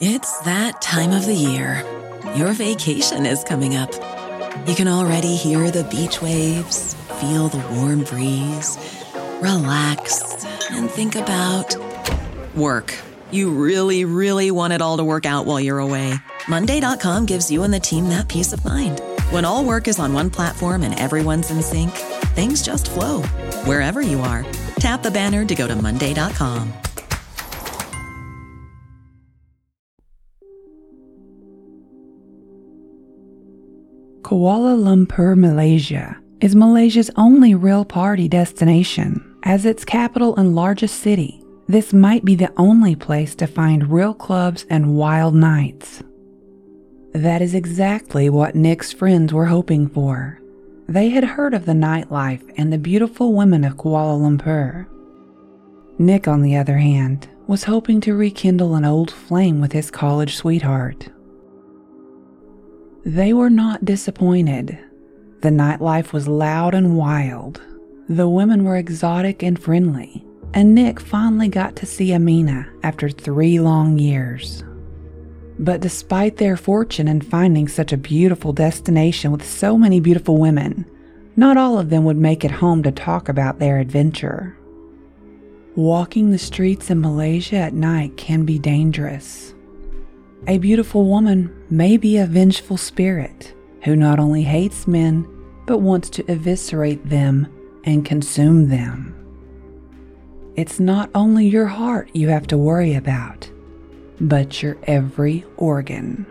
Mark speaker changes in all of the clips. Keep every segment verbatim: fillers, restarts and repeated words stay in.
Speaker 1: It's that time of the year. Your vacation is coming up. You can already hear the beach waves, feel the warm breeze, relax, and think about work. You really, really want it all to work out while you're away. Monday dot com gives you and the team that peace of mind. When all work is on one platform and everyone's in sync, things just flow. Wherever you are, tap the banner to go to Monday dot com.
Speaker 2: Kuala Lumpur, Malaysia, is Malaysia's only real party destination. As its capital and largest city, this might be the only place to find real clubs and wild nights. That is exactly what Nick's friends were hoping for. They had heard of the nightlife and the beautiful women of Kuala Lumpur. Nick, on the other hand, was hoping to rekindle an old flame with his college sweetheart. They were not disappointed. The nightlife was loud and wild. The women were exotic and friendly, and Nick finally got to see Amina after three long years. But despite their fortune in finding such a beautiful destination with so many beautiful women, not all of them would make it home to talk about their adventure. Walking the streets in Malaysia at night can be dangerous. A beautiful woman may be a vengeful spirit who not only hates men, but wants to eviscerate them and consume them. It's not only your heart you have to worry about, but your every organ.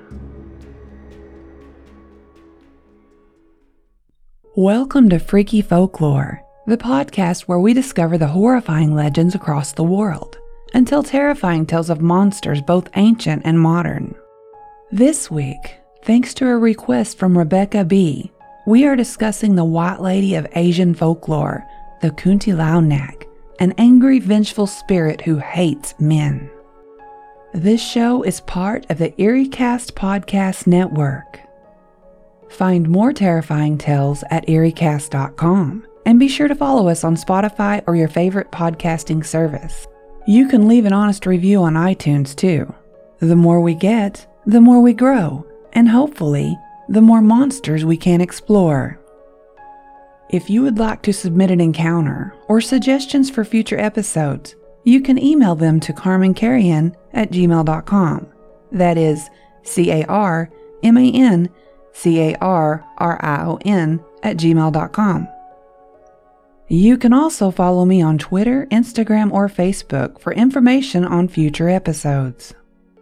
Speaker 2: Welcome to Freaky Folklore, the podcast where we discover the horrifying legends across the world and tell terrifying tales of monsters both ancient and modern. This week, thanks to a request from Rebecca B., we are discussing the White Lady of Asian folklore, the Kuntilanak, an angry, vengeful spirit who hates men. This show is part of the EerieCast Podcast Network. Find more terrifying tales at EerieCast dot com, and be sure to follow us on Spotify or your favorite podcasting service. You can leave an honest review on iTunes too. The more we get, the more we grow, and hopefully, the more monsters we can explore. If you would like to submit an encounter or suggestions for future episodes, you can email them to carman carrion at gmail dot com. That is C A R M A N C A R R I O N at gmail dot com. You can also follow me on Twitter, Instagram, or Facebook for information on future episodes.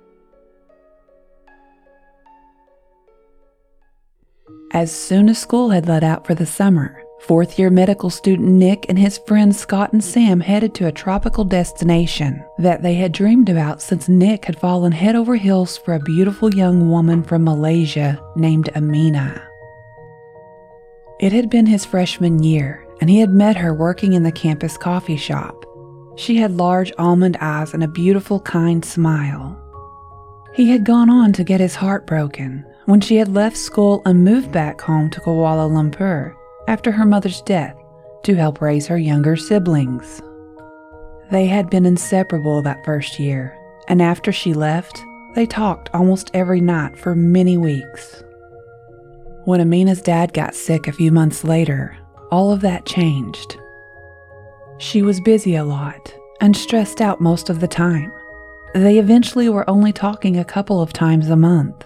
Speaker 2: As soon as school had let out for the summer, fourth-year medical student Nick and his friends Scott and Sam headed to a tropical destination that they had dreamed about since Nick had fallen head over heels for a beautiful young woman from Malaysia named Amina. It had been his freshman year, and he had met her working in the campus coffee shop. She had large almond eyes and a beautiful, kind smile. He had gone on to get his heart broken when she had left school and moved back home to Kuala Lumpur after her mother's death to help raise her younger siblings. They had been inseparable that first year, and after she left, they talked almost every night for many weeks. When Amina's dad got sick a few months later, all of that changed. She was busy a lot and stressed out most of the time. They eventually were only talking a couple of times a month.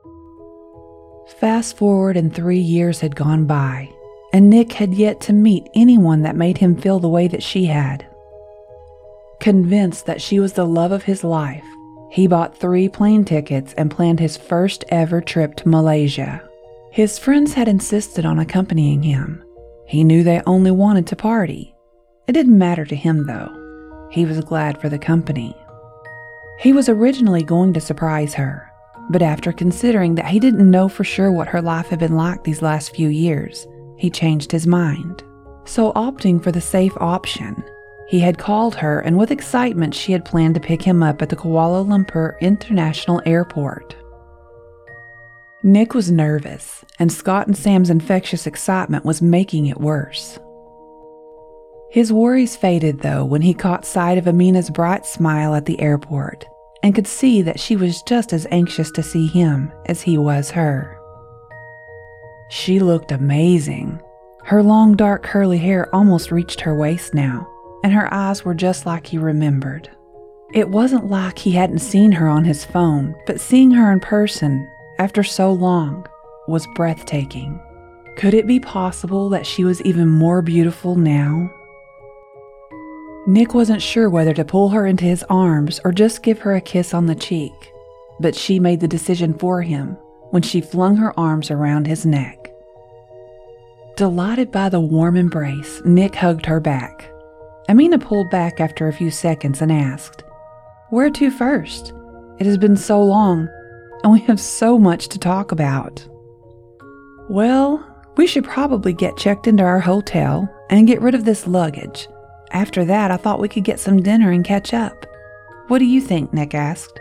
Speaker 2: Fast forward and three years had gone by, and Nick had yet to meet anyone that made him feel the way that she had. Convinced that she was the love of his life, he bought three plane tickets and planned his first ever trip to Malaysia. His friends had insisted on accompanying him. He knew they only wanted to party. It didn't matter to him, though. He was glad for the company. He was originally going to surprise her, but after considering that he didn't know for sure what her life had been like these last few years, he changed his mind. So opting for the safe option, he had called her, and with excitement she had planned to pick him up at the Kuala Lumpur International Airport. Nick was nervous, and Scott and Sam's infectious excitement was making it worse. His worries faded, though, when he caught sight of Amina's bright smile at the airport, and could see that she was just as anxious to see him as he was her. She looked amazing. Her long dark curly hair almost reached her waist now, and her eyes were just like he remembered. It wasn't like he hadn't seen her on his phone, but seeing her in person after so long was breathtaking. Could it be possible that she was even more beautiful now? Nick wasn't sure whether to pull her into his arms or just give her a kiss on the cheek, but she made the decision for him when she flung her arms around his neck. Delighted by the warm embrace, Nick hugged her back. Amina pulled back after a few seconds and asked, "Where to first? It has been so long, and we have so much to talk about." "Well, we should probably get checked into our hotel and get rid of this luggage. After that, I thought we could get some dinner and catch up. What do you think?" Nick asked.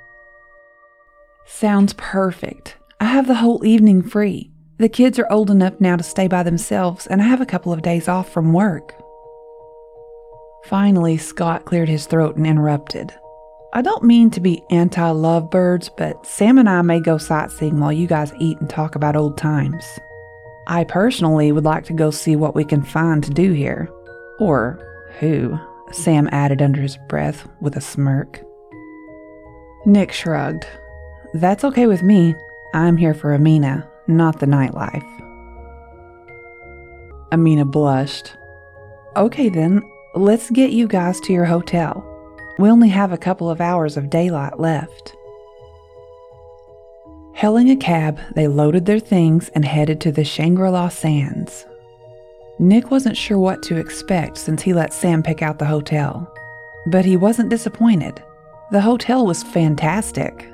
Speaker 2: "Sounds perfect. I have the whole evening free. The kids are old enough now to stay by themselves, and I have a couple of days off from work." Finally, Scott cleared his throat and interrupted. "I don't mean to be anti-lovebirds, but Sam and I may go sightseeing while you guys eat and talk about old times. I personally would like to go see what we can find to do here. Or who," Sam added under his breath with a smirk. Nick shrugged. "That's okay with me. I'm here for Amina, not the nightlife." Amina blushed. "Okay then, let's get you guys to your hotel. We only have a couple of hours of daylight left." Hailing a cab, they loaded their things and headed to the Shangri-La Sands. Nick wasn't sure what to expect since he let Sam pick out the hotel, but he wasn't disappointed. The hotel was fantastic.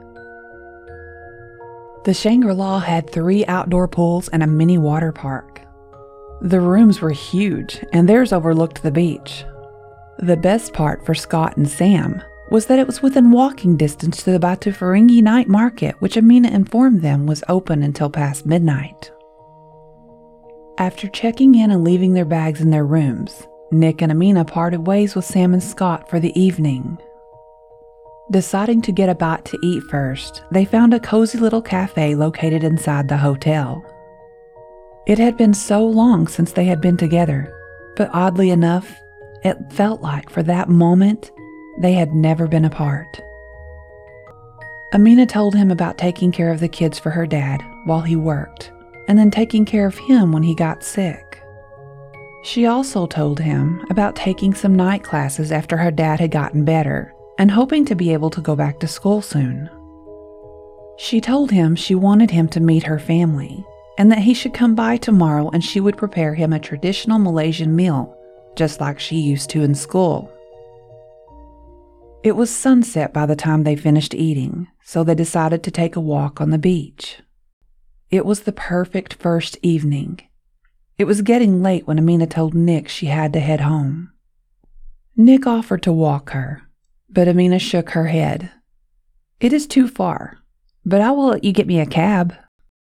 Speaker 2: The Shangri-La had three outdoor pools and a mini water park. The rooms were huge, and theirs overlooked the beach. The best part for Scott and Sam was that it was within walking distance to the Batu Ferringhi night market, which Amina informed them was open until past midnight. After checking in and leaving their bags in their rooms, Nick and Amina parted ways with Sam and Scott for the evening. Deciding to get a bite to eat first, they found a cozy little cafe located inside the hotel. It had been so long since they had been together, but oddly enough, it felt like for that moment, they had never been apart. Amina told him about taking care of the kids for her dad while he worked, and then taking care of him when he got sick. She also told him about taking some night classes after her dad had gotten better, and hoping to be able to go back to school soon. She told him she wanted him to meet her family, and that he should come by tomorrow and she would prepare him a traditional Malaysian meal, just like she used to in school. It was sunset by the time they finished eating, so they decided to take a walk on the beach. It was the perfect first evening. It was getting late when Amina told Nick she had to head home. Nick offered to walk her, but Amina shook her head. "It is too far, but I will let you get me a cab."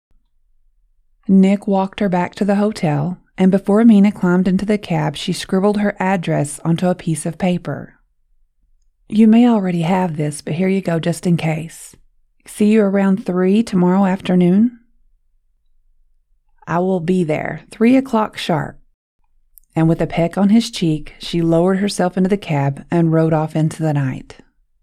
Speaker 2: Nick walked her back to the hotel, and before Amina climbed into the cab, she scribbled her address onto a piece of paper. "You may already have this, but here you go just in case. See you around three tomorrow afternoon?" "I will be there, three o'clock sharp." And with a peck on his cheek, she lowered herself into the cab and rode off into the night.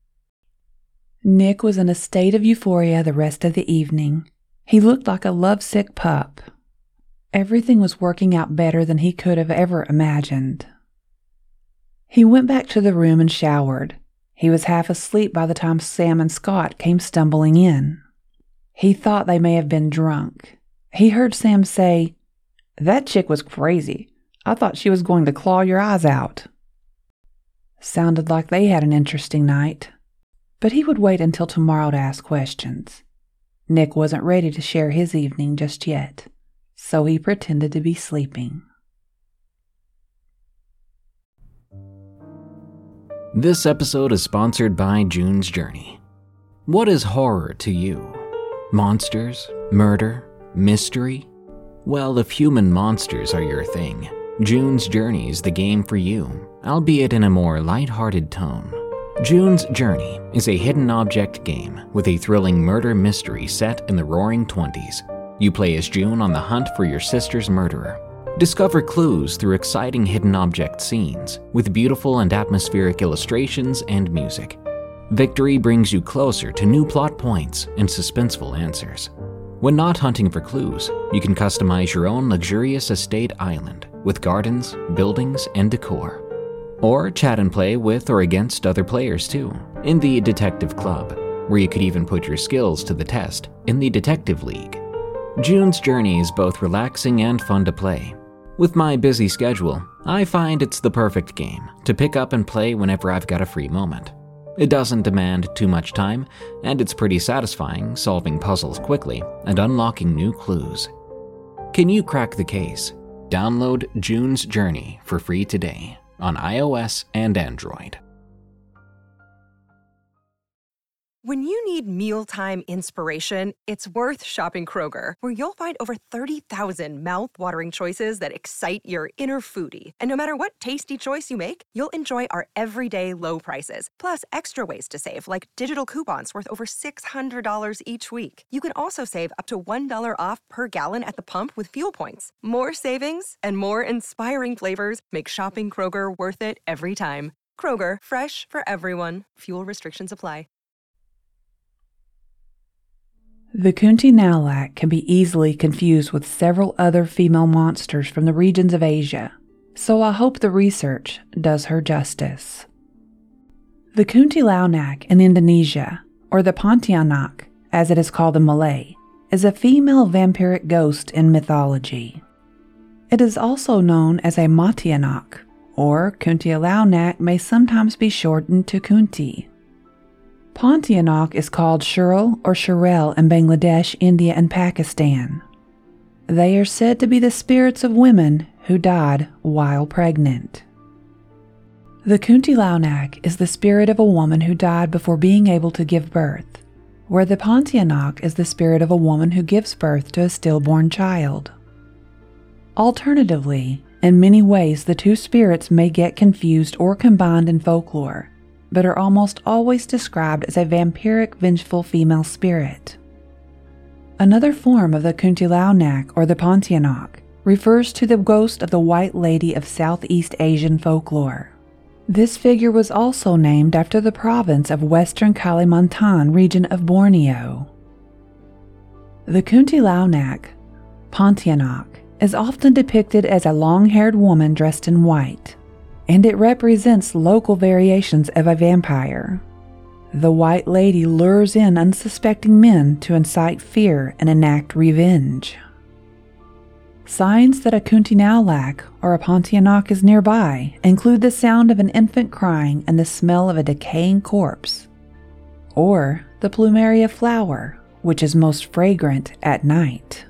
Speaker 2: Nick was in a state of euphoria the rest of the evening. He looked like a lovesick pup. Everything was working out better than he could have ever imagined. He went back to the room and showered. He was half asleep by the time Sam and Scott came stumbling in. He thought they may have been drunk. He heard Sam say, "That chick was crazy. I thought she was going to claw your eyes out." Sounded like they had an interesting night, but he would wait until tomorrow to ask questions. Nick wasn't ready to share his evening just yet, so he pretended to be sleeping.
Speaker 3: This episode is sponsored by June's Journey. What is horror to you? Monsters? Murder? Mystery? Well, if human monsters are your thing, June's Journey is the game for you, albeit in a more lighthearted tone. June's Journey is a hidden object game with a thrilling murder mystery set in the roaring twenties. You play as June on the hunt for your sister's murderer. Discover clues through exciting hidden object scenes with beautiful and atmospheric illustrations and music. Victory brings you closer to new plot points and suspenseful answers. When not hunting for clues, you can customize your own luxurious estate island with gardens, buildings, and decor. Or chat and play with or against other players too, in the Detective Club, where you could even put your skills to the test in the Detective League. June's Journey is both relaxing and fun to play. With my busy schedule, I find it's the perfect game to pick up and play whenever I've got a free moment. It doesn't demand too much time, and it's pretty satisfying solving puzzles quickly and unlocking new clues. Can you crack the case? Download June's Journey for free today on iOS and Android.
Speaker 4: When you need mealtime inspiration, it's worth shopping Kroger, where you'll find over thirty thousand mouth-watering choices that excite your inner foodie. And no matter what tasty choice you make, you'll enjoy our everyday low prices, plus extra ways to save, like digital coupons worth over six hundred dollars each week. You can also save up to one dollar off per gallon at the pump with fuel points. More savings and more inspiring flavors make shopping Kroger worth it every time. Kroger, fresh for everyone. Fuel restrictions apply.
Speaker 2: The Kunti Nowlak can be easily confused with several other female monsters from the regions of Asia, so I hope the research does her justice. The Kunti Launak in Indonesia, or the Pontianak, as it is called in Malay, is a female vampiric ghost in mythology. It is also known as a Matianak, or Kunti Launak may sometimes be shortened to Kunti. Pontianak is called Shurel or Shurel in Bangladesh, India, and Pakistan. They are said to be the spirits of women who died while pregnant. The Kunti Launak is the spirit of a woman who died before being able to give birth, where the Pontianak is the spirit of a woman who gives birth to a stillborn child. Alternatively, in many ways the two spirits may get confused or combined in folklore, but are almost always described as a vampiric, vengeful female spirit. Another form of the Kunti Launak, or the Pontianak, refers to the ghost of the White Lady of Southeast Asian folklore. This figure was also named after the province of Western Kalimantan region of Borneo. The Kunti Launak, Pontianak, is often depicted as a long-haired woman dressed in white, and it represents local variations of a vampire. The White Lady lures in unsuspecting men to incite fear and enact revenge. Signs that a Kunti Nowlak or a Pontianak is nearby include the sound of an infant crying and the smell of a decaying corpse, or the plumeria flower, which is most fragrant at night.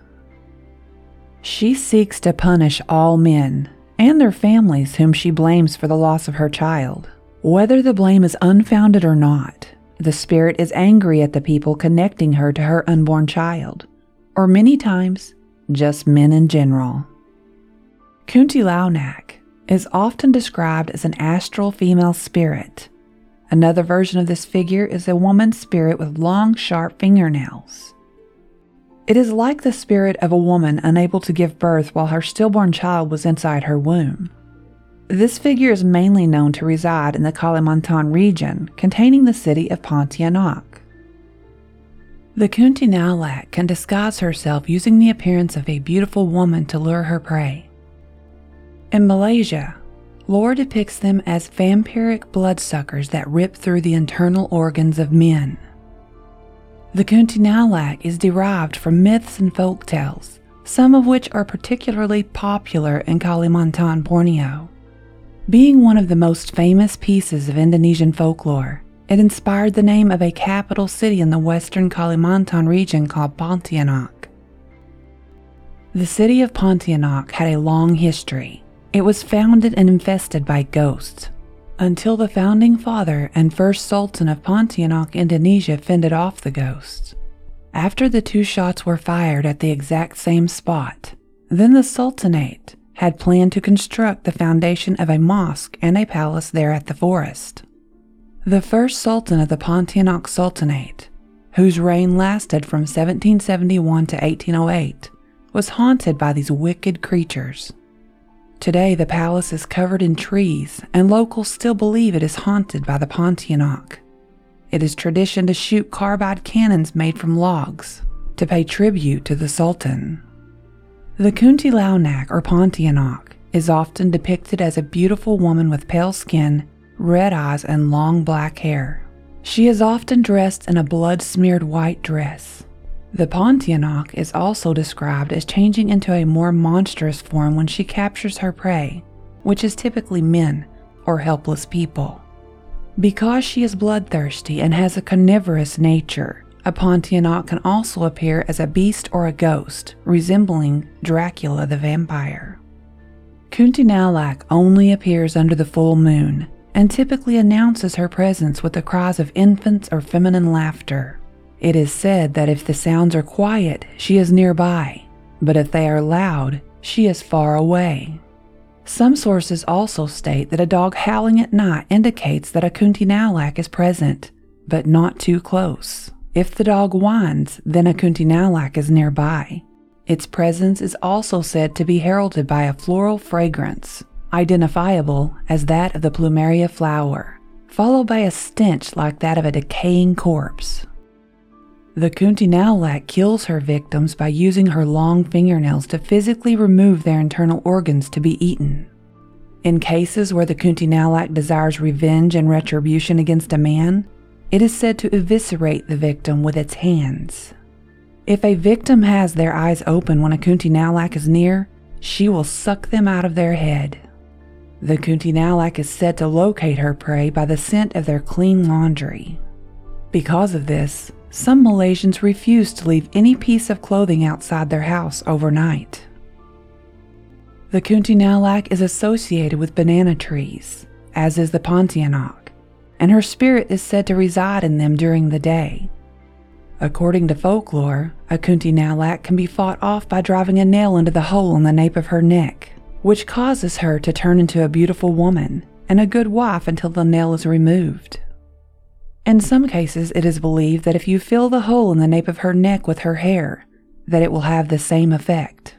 Speaker 2: She seeks to punish all men and their families whom she blames for the loss of her child. Whether the blame is unfounded or not, the spirit is angry at the people connecting her to her unborn child, or many times, just men in general. Kunti Launak is often described as an astral female spirit. Another version of this figure is a woman's spirit with long, sharp fingernails. It is like the spirit of a woman unable to give birth while her stillborn child was inside her womb. This figure is mainly known to reside in the Kalimantan region containing the city of Pontianak. The Kunti Nowlak can disguise herself using the appearance of a beautiful woman to lure her prey. In Malaysia, lore depicts them as vampiric bloodsuckers that rip through the internal organs of men. The Kunti Nowlak is derived from myths and folk tales, some of which are particularly popular in Kalimantan, Borneo. Being one of the most famous pieces of Indonesian folklore, it inspired the name of a capital city in the western Kalimantan region called Pontianak. The city of Pontianak had a long history. It was founded and infested by ghosts, until the founding father and first sultan of Pontianak, Indonesia, fended off the ghosts. After the two shots were fired at the exact same spot, then the sultanate had planned to construct the foundation of a mosque and a palace there at the forest. The first sultan of the Pontianak Sultanate, whose reign lasted from seventeen seventy-one to eighteen oh eight, was haunted by these wicked creatures. Today, the palace is covered in trees, and locals still believe it is haunted by the Pontianak. It is tradition to shoot carbide cannons made from logs to pay tribute to the Sultan. The Kuntilanak or Pontianak is often depicted as a beautiful woman with pale skin, red eyes, and long black hair. She is often dressed in a blood-smeared white dress. The Pontianak is also described as changing into a more monstrous form when she captures her prey, which is typically men or helpless people. Because she is bloodthirsty and has a carnivorous nature, a Pontianak can also appear as a beast or a ghost, resembling Dracula the vampire. Kuntilanak only appears under the full moon and typically announces her presence with the cries of infants or feminine laughter. It is said that if the sounds are quiet, she is nearby, but if they are loud, she is far away. Some sources also state that a dog howling at night indicates that a Kuntilanak is present, but not too close. If the dog whines, then a Kuntilanak is nearby. Its presence is also said to be heralded by a floral fragrance, identifiable as that of the plumeria flower, followed by a stench like that of a decaying corpse. The Kuntilanak kills her victims by using her long fingernails to physically remove their internal organs to be eaten. In cases where the Kuntilanak desires revenge and retribution against a man, it is said to eviscerate the victim with its hands. If a victim has their eyes open when a Kuntilanak is near, she will suck them out of their head. The Kuntilanak is said to locate her prey by the scent of their clean laundry. Because of this, some Malaysians refuse to leave any piece of clothing outside their house overnight. The Kuntilanak is associated with banana trees, as is the Pontianak, and her spirit is said to reside in them during the day. According to folklore, a Kuntilanak can be fought off by driving a nail into the hole in the nape of her neck, which causes her to turn into a beautiful woman and a good wife until the nail is removed. In some cases, it is believed that if you fill the hole in the nape of her neck with her hair, that it will have the same effect.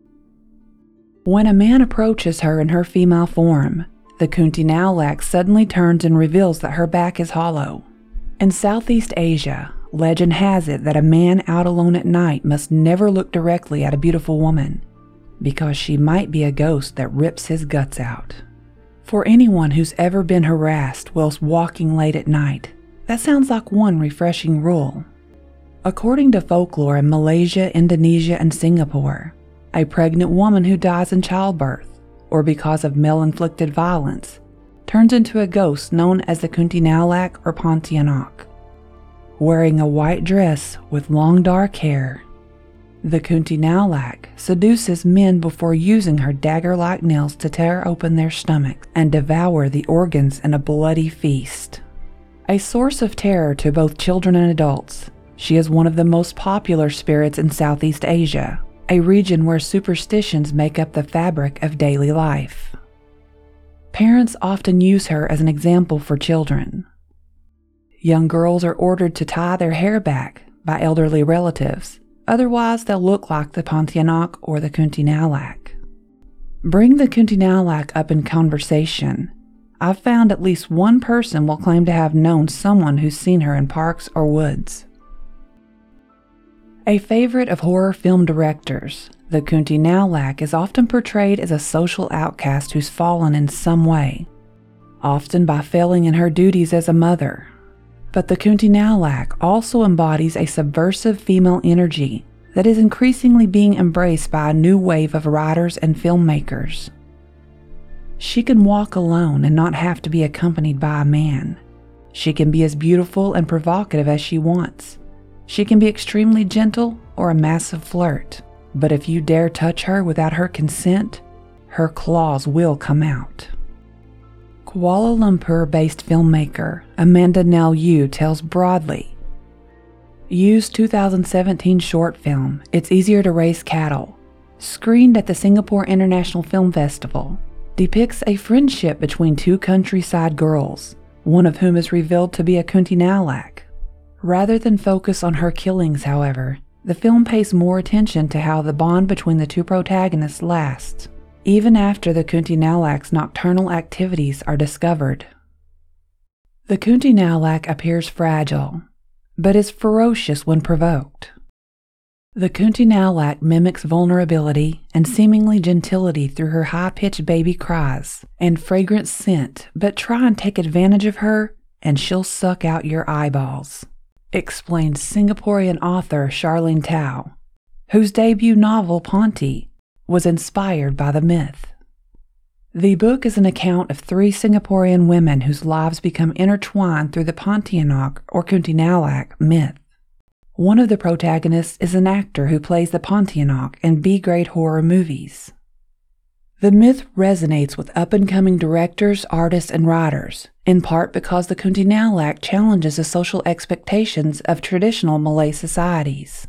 Speaker 2: When a man approaches her in her female form, the Kuntilanak suddenly turns and reveals that her back is hollow. In Southeast Asia, legend has it that a man out alone at night must never look directly at a beautiful woman, because she might be a ghost that rips his guts out. For anyone who's ever been harassed whilst walking late at night, that sounds like one refreshing rule. According to folklore in Malaysia, Indonesia, and Singapore, a pregnant woman who dies in childbirth, or because of male-inflicted violence, turns into a ghost known as the Kuntilanak or Pontianak. Wearing a white dress with long dark hair, the Kuntilanak seduces men before using her dagger-like nails to tear open their stomachs and devour the organs in a bloody feast. A source of terror to both children and adults, she is one of the most popular spirits in Southeast Asia, a region where superstitions make up the fabric of daily life. Parents often use her as an example for children. Young girls are ordered to tie their hair back by elderly relatives, otherwise they'll look like the Pontianak or the Kuntilanak. Bring the Kuntilanak up in conversation. I've found at least one person will claim to have known someone who's seen her in parks or woods. A favorite of horror film directors, the Kuntilanak is often portrayed as a social outcast who's fallen in some way, often by failing in her duties as a mother. But the Kuntilanak also embodies a subversive female energy that is increasingly being embraced by a new wave of writers and filmmakers. She can walk alone and not have to be accompanied by a man. She can be as beautiful and provocative as she wants. She can be extremely gentle or a massive flirt. But if you dare touch her without her consent, her claws will come out. Kuala Lumpur-based filmmaker Amanda Nell Yu tells broadly, Yu's two thousand seventeen short film, It's Easier to Raise Cattle, screened at the Singapore International Film Festival, depicts a friendship between two countryside girls one of whom is revealed to be a Kunti Nalak. Rather than focus on her killings, however, the film pays more attention to how the bond between the two protagonists lasts, even after the Kunti Nalak's nocturnal activities are discovered. The Kunti Nalak appears fragile, but is ferocious when provoked. The Kunti Nalak mimics vulnerability and seemingly gentility through her high-pitched baby cries and fragrant scent, but try and take advantage of her and she'll suck out your eyeballs, explained Singaporean author Charlene Tao, whose debut novel Ponti was inspired by the myth. The book is an account of three Singaporean women whose lives become intertwined through the Pontianak or Kunti Nalak myth. One of the protagonists is an actor who plays the Pontianak in B-grade horror movies. The myth resonates with up-and-coming directors, artists, and writers, in part because the Kunti Nalak challenges the social expectations of traditional Malay societies.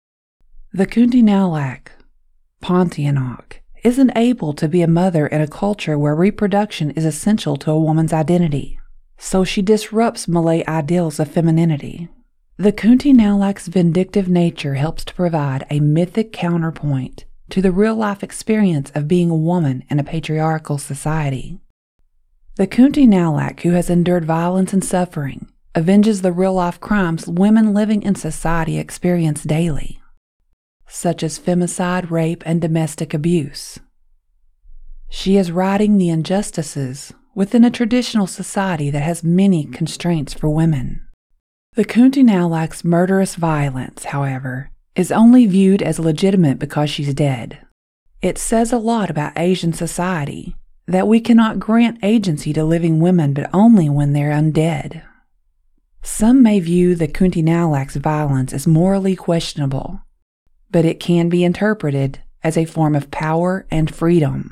Speaker 2: The Kunti Nalak, Pontianak, isn't able to be a mother in a culture where reproduction is essential to a woman's identity, so she disrupts Malay ideals of femininity. The Kunti Nalak's vindictive nature helps to provide a mythic counterpoint to the real-life experience of being a woman in a patriarchal society. The Kunti Nalak, who has endured violence and suffering, avenges the real-life crimes women living in society experience daily, such as femicide, rape, and domestic abuse. She is righting the injustices within a traditional society that has many constraints for women. The Kunti Nalak's murderous violence, however, is only viewed as legitimate because she's dead. It says a lot about Asian society that we cannot grant agency to living women but only when they're undead. Some may view the Kunti Nalak's violence as morally questionable, but it can be interpreted as a form of power and freedom.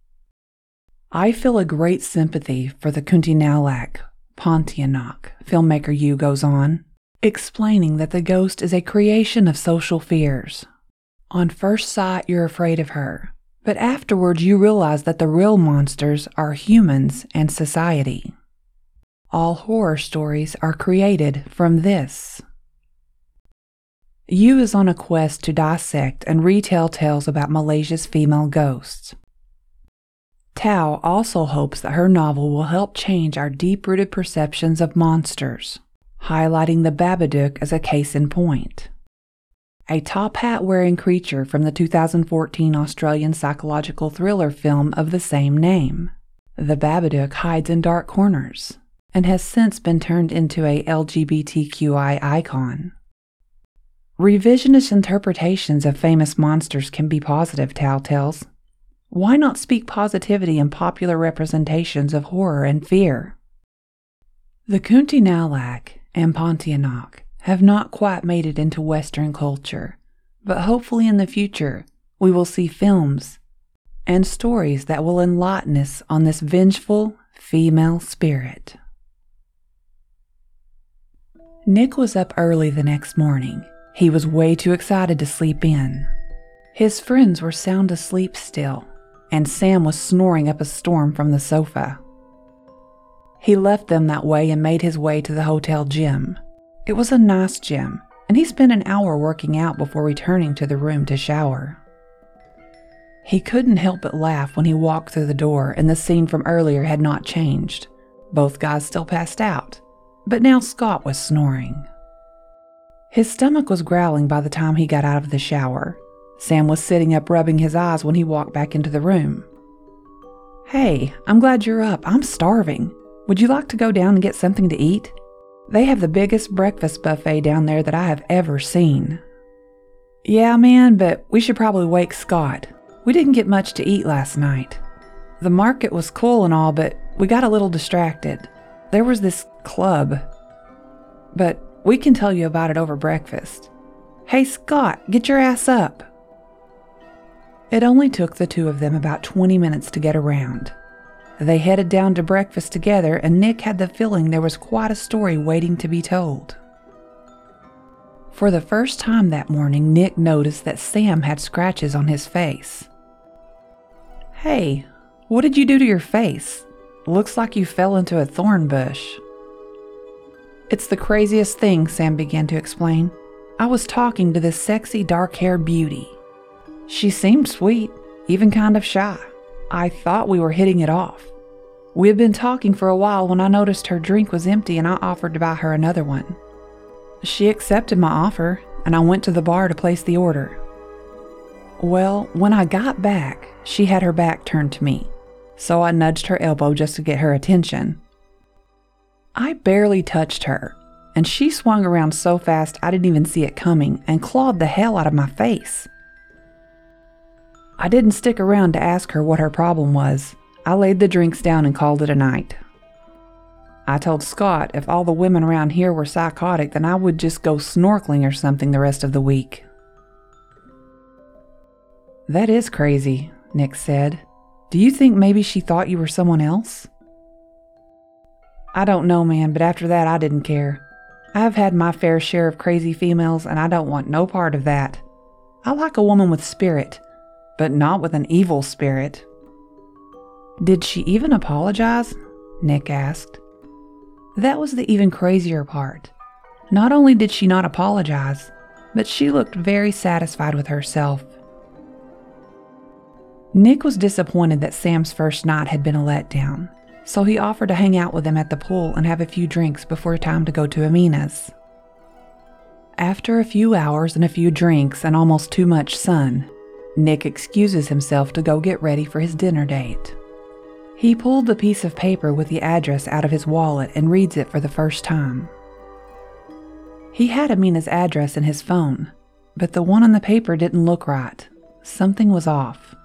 Speaker 2: I feel a great sympathy for the Kunti Nalak, Pontianak, filmmaker Yu goes on, explaining that the ghost is a creation of social fears. On first sight, you're afraid of her, but afterwards you realize that the real monsters are humans and society. All horror stories are created from this. Yu is on a quest to dissect and retell tales about Malaysia's female ghosts. Tao also hopes that her novel will help change our deep-rooted perceptions of monsters, highlighting the Babadook as a case in point. A top-hat-wearing creature from the two thousand fourteen Australian psychological thriller film of the same name. The Babadook hides in dark corners and has since been turned into a L G B T Q I icon. Revisionist interpretations of famous monsters can be positive, Tao tells. Why not speak positivity in popular representations of horror and fear? The Kunti Nalak and Pontianak have not quite made it into Western culture, but hopefully in the future we will see films and stories that will enlighten us on this vengeful female spirit. Nick was up early the next morning. He was way too excited to sleep in. His friends were sound asleep still, and Sam was snoring up a storm from the sofa. He left them that way and made his way to the hotel gym. It was a nice gym, and he spent an hour working out before returning to the room to shower. He couldn't help but laugh when he walked through the door and the scene from earlier had not changed. Both guys still passed out, but now Scott was snoring. His stomach was growling by the time he got out of the shower. Sam was sitting up rubbing his eyes when he walked back into the room. "Hey, I'm glad you're up. I'm starving. Would you like to go down and get something to eat? They have the biggest breakfast buffet down there that I have ever seen." "Yeah, man, but we should probably wake Scott. We didn't get much to eat last night. The market was cool and all, but we got a little distracted. There was this club. But we can tell you about it over breakfast. Hey, Scott, get your ass up." It only took the two of them about twenty minutes to get around. They headed down to breakfast together, and Nick had the feeling there was quite a story waiting to be told. For the first time that morning, Nick noticed that Sam had scratches on his face. "Hey, what did you do to your face? Looks like you fell into a thorn bush." It's the craziest thing, Sam began to explain. I was talking to this sexy dark-haired beauty. She seemed sweet, even kind of shy. I thought we were hitting it off. We had been talking for a while when I noticed her drink was empty and I offered to buy her another one. She accepted my offer, and I went to the bar to place the order. Well, when I got back, she had her back turned to me, so I nudged her elbow just to get her attention. I barely touched her, and she swung around so fast I didn't even see it coming and clawed the hell out of my face. I didn't stick around to ask her what her problem was. I laid the drinks down and called it a night. I told Scott if all the women around here were psychotic, then I would just go snorkeling or something the rest of the week. That is crazy, Nick said. Do you think maybe she thought you were someone else? I don't know, man, but after that I didn't care. I've had my fair share of crazy females, and I don't want no part of that. I like a woman with spirit, but not with an evil spirit. Did she even apologize? Nick asked. That was the even crazier part. Not only did she not apologize, but she looked very satisfied with herself. Nick was disappointed that Sam's first night had been a letdown, so he offered to hang out with them at the pool and have a few drinks before time to go to Amina's. After a few hours and a few drinks and almost too much sun, Nick excuses himself to go get ready for his dinner date. He pulled the piece of paper with the address out of his wallet and reads it for the first time. He had Amina's address in his phone, but the one on the paper didn't look right. Something was off.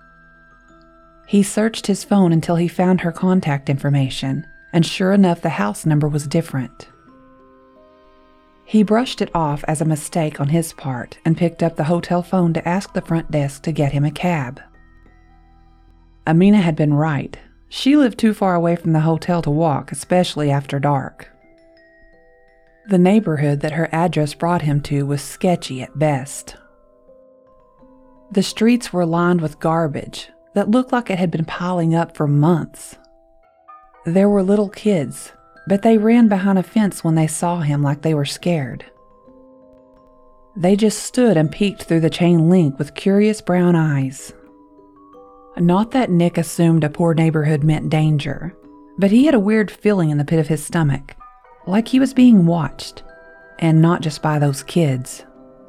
Speaker 2: He searched his phone until he found her contact information, and sure enough, the house number was different. He brushed it off as a mistake on his part and picked up the hotel phone to ask the front desk to get him a cab. Amina had been right. She lived too far away from the hotel to walk, especially after dark. The neighborhood that her address brought him to was sketchy at best. The streets were lined with garbage that looked like it had been piling up for months. There were little kids, but they ran behind a fence when they saw him like they were scared. They just stood and peeked through the chain link with curious brown eyes. Not that Nick assumed a poor neighborhood meant danger, but he had a weird feeling in the pit of his stomach, like he was being watched, and not just by those kids.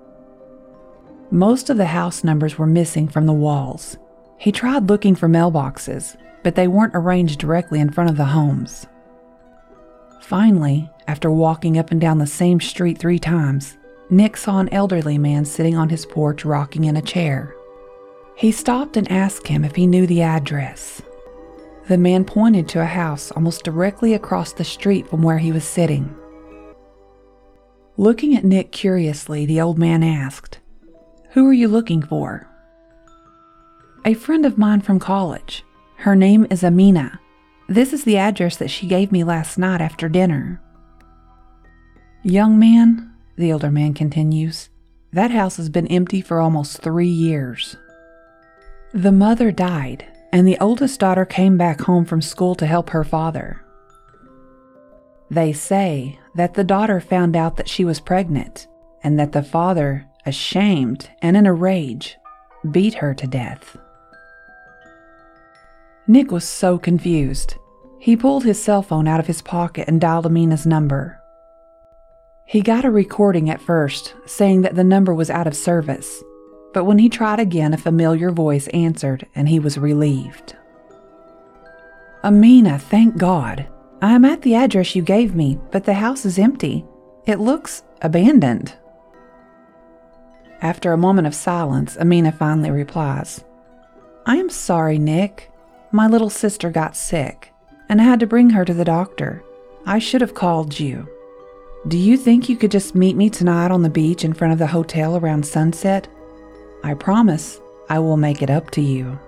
Speaker 2: Most of the house numbers were missing from the walls. He tried looking for mailboxes, but they weren't arranged directly in front of the homes. Finally, after walking up and down the same street three times, Nick saw an elderly man sitting on his porch rocking in a chair. He stopped and asked him if he knew the address. The man pointed to a house almost directly across the street from where he was sitting. Looking at Nick curiously, the old man asked, "Who are you looking for?" "A friend of mine from college. Her name is Amina. This is the address that she gave me last night after dinner." "Young man," the older man continues, "that house has been empty for almost three years. The mother died, and the oldest daughter came back home from school to help her father. They say that the daughter found out that she was pregnant, and that the father, ashamed and in a rage, beat her to death." Nick was so confused. He pulled his cell phone out of his pocket and dialed Amina's number. He got a recording at first, saying that the number was out of service, but when he tried again, a familiar voice answered, and he was relieved. "Amina, thank God. I am at the address you gave me, but the house is empty. It looks abandoned." After a moment of silence, Amina finally replies, "I am sorry, Nick. My little sister got sick, and I had to bring her to the doctor. I should have called you. Do you think you could just meet me tonight on the beach in front of the hotel around sunset? I promise I will make it up to you."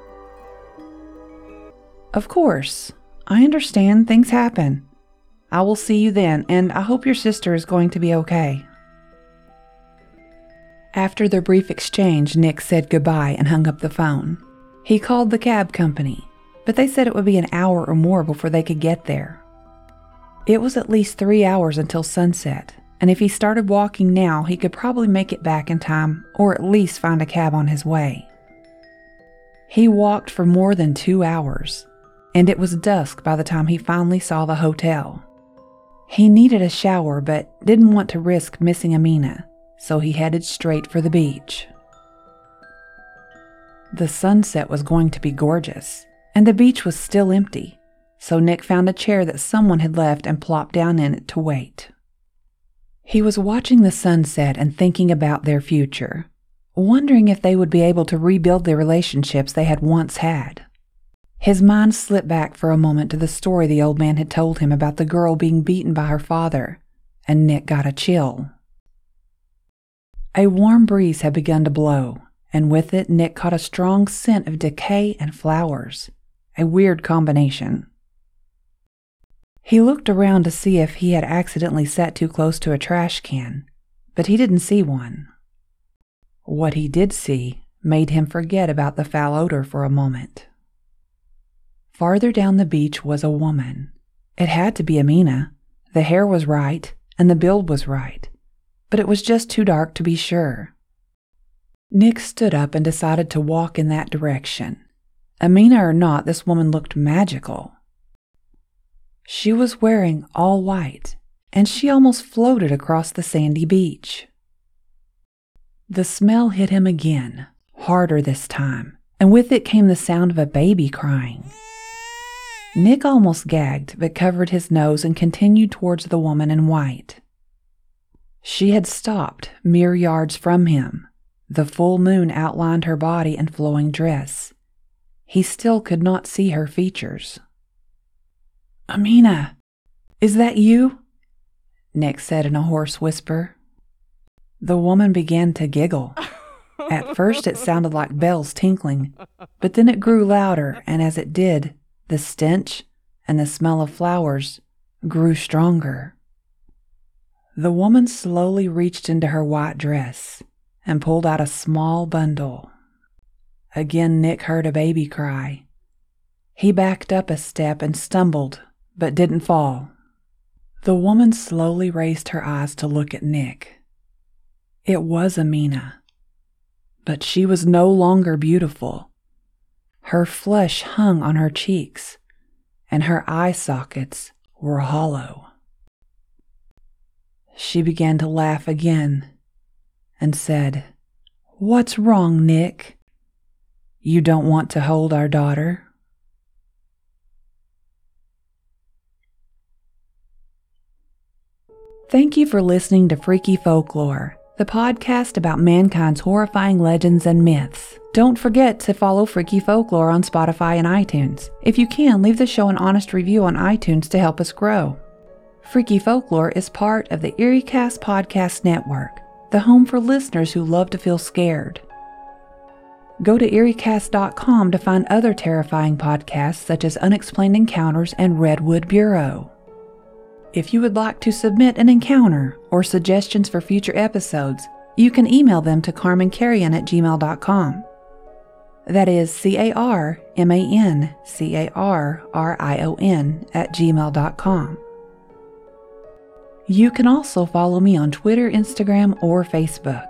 Speaker 2: "Of course. I understand things happen. I will see you then, and I hope your sister is going to be okay." After their brief exchange, Nick said goodbye and hung up the phone. He called the cab company, but they said it would be an hour or more before they could get there. It was at least three hours until sunset, and if he started walking now, he could probably make it back in time, or at least find a cab on his way. He walked for more than two hours, and it was dusk by the time he finally saw the hotel. He needed a shower but didn't want to risk missing Amina, so he headed straight for the beach. The sunset was going to be gorgeous, and the beach was still empty, so Nick found a chair that someone had left and plopped down in it to wait. He was watching the sunset and thinking about their future, wondering if they would be able to rebuild the relationships they had once had. His mind slipped back for a moment to the story the old man had told him about the girl being beaten by her father, and Nick got a chill. A warm breeze had begun to blow, and with it Nick caught a strong scent of decay and flowers, a weird combination. He looked around to see if he had accidentally sat too close to a trash can, but he didn't see one. What he did see made him forget about the foul odor for a moment. Farther down the beach was a woman. It had to be Amina. The hair was right, and the build was right, but it was just too dark to be sure. Nick stood up and decided to walk in that direction. Amina or not, this woman looked magical. She was wearing all white, and she almost floated across the sandy beach. The smell hit him again, harder this time, and with it came the sound of a baby crying. Nick almost gagged, but covered his nose and continued towards the woman in white. She had stopped mere yards from him. The full moon outlined her body and flowing dress. He still could not see her features. "Amina, is that you?" Nick said in a hoarse whisper. The woman began to giggle. At first it sounded like bells tinkling, but then it grew louder, and as it did, the stench and the smell of flowers grew stronger. The woman slowly reached into her white dress and pulled out a small bundle. Again Nick heard a baby cry. He backed up a step and stumbled, but didn't fall. The woman slowly raised her eyes to look at Nick. It was Amina, but she was no longer beautiful. Her flesh hung on her cheeks, and her eye sockets were hollow. She began to laugh again and said, "What's wrong, Nick? You don't want to hold our daughter?" Thank you for listening to Freaky Folklore, the podcast about mankind's horrifying legends and myths. Don't forget to follow Freaky Folklore on Spotify and iTunes. If you can, leave the show an honest review on iTunes to help us grow. Freaky Folklore is part of the EerieCast Podcast Network, the home for listeners who love to feel scared. Go to Erie Cast dot com to find other terrifying podcasts such as Unexplained Encounters and Redwood Bureau. If you would like to submit an encounter or suggestions for future episodes, you can email them to carman carrion at gmail dot com. That is C A R M A N C A R R I O N at gmail dot com. You can also follow me on Twitter, Instagram, or Facebook.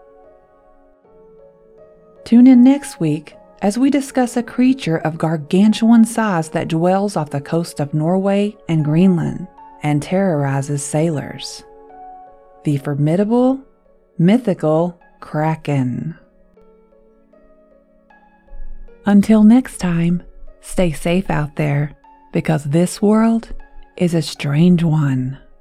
Speaker 2: Tune in next week as we discuss a creature of gargantuan size that dwells off the coast of Norway and Greenland and terrorizes sailors. The formidable, mythical Kraken. Until next time, stay safe out there, because this world is a strange one.